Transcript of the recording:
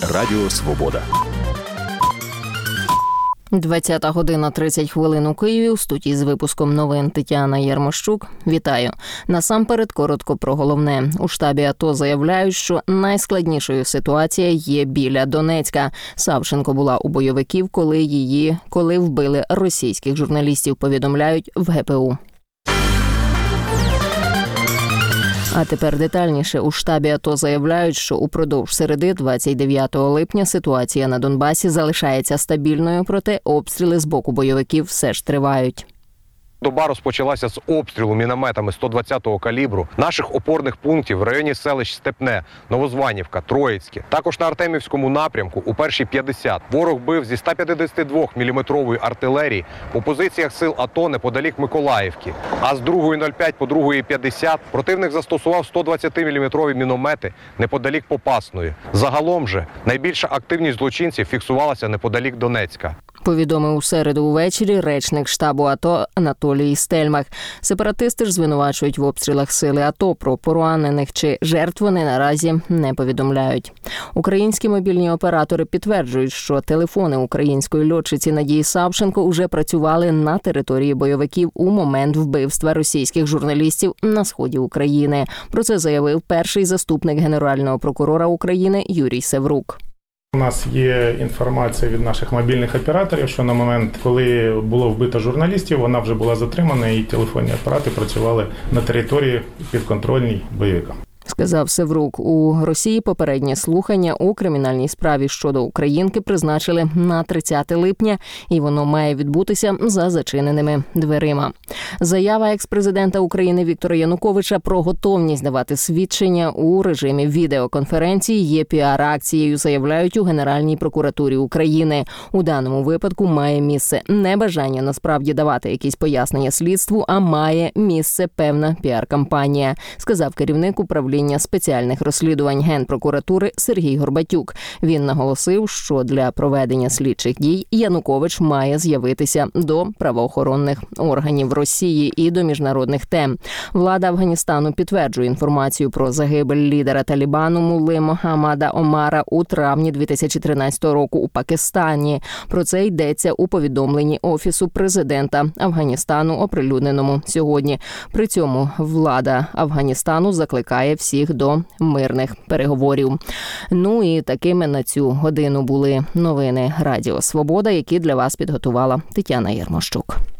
Радіо Свобода. 20 година 30 хвилин у Києві. У студії з випуском новин Тетяна Єрмощук. Вітаю. Насамперед, коротко про головне. У штабі АТО заявляють, що найскладнішою ситуація є біля Донецька. Савченко була у бойовиків, коли вбили російських журналістів, повідомляють в ГПУ. А тепер детальніше. У штабі АТО заявляють, що упродовж середи 29 липня ситуація на Донбасі залишається стабільною, проте обстріли з боку бойовиків все ж тривають. Доба розпочалася з обстрілу мінометами 120-го калібру наших опорних пунктів в районі селищ Степне, Новозванівка, Троїцьке. Також на Артемівському напрямку у першій 50 ворог бив зі 152-мм артилерії по позиціях сил АТО неподалік Миколаївки. А з 2.05 по 2.50 противник застосував 120-мм міномети неподалік Попасної. Загалом же найбільша активність злочинців фіксувалася неподалік Донецька. Повідомив у середу увечері речник штабу АТО Анатолій Стельмах. Сепаратисти ж звинувачують в обстрілах сили АТО. Про поранених чи жертв вони наразі не повідомляють. Українські мобільні оператори підтверджують, що телефони української льотчиці Надії Савченко уже працювали на території бойовиків у момент вбивства російських журналістів на сході України. Про це заявив перший заступник Генерального прокурора України Юрій Севрук. У нас є інформація від наших мобільних операторів, що на момент, коли було вбито журналістів, вона вже була затримана і телефонні апарати працювали на території підконтрольній бойовикам. Сказав Севрук. У Росії попереднє слухання у кримінальній справі щодо українки призначили на 30 липня, і воно має відбутися за зачиненими дверима. Заява екс-президента України Віктора Януковича про готовність давати свідчення у режимі відеоконференції є піар-акцією, заявляють у Генеральній прокуратурі України. У даному випадку має місце не бажання насправді давати якісь пояснення слідству, а має місце певна піар-кампанія, сказав керівник управління спеціальних розслідувань Генпрокуратури Сергій Горбатюк. Він наголосив, що для проведення слідчих дій Янукович має з'явитися до правоохоронних органів Росії і до міжнародних тем. Влада Афганістану підтверджує інформацію про загибель лідера Талібану Мулли Мохаммада Омара у травні 2013 року у Пакистані. Про це йдеться у повідомленні Офісу президента Афганістану, оприлюдненому сьогодні. При цьому влада Афганістану закликає всіх до мирних переговорів. Ну і такими на цю годину були новини Радіо Свобода, які для вас підготувала Тетяна Єрмощук.